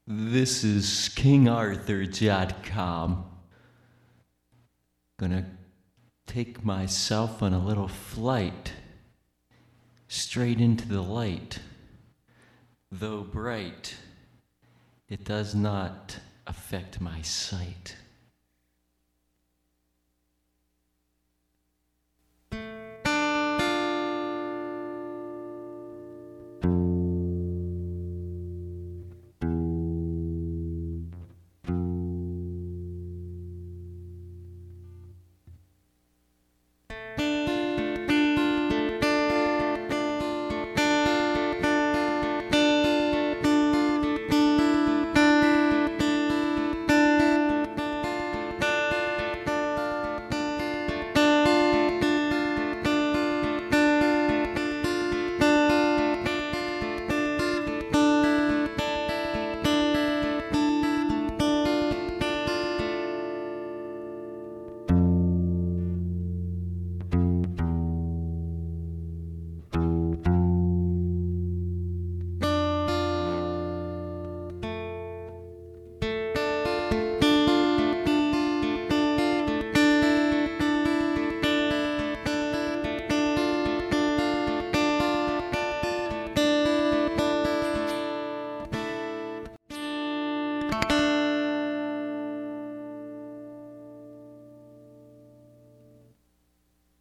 This is KingArthur.com. Gonna take myself on a little flight straight into the light. Though bright, it does not affect my sight.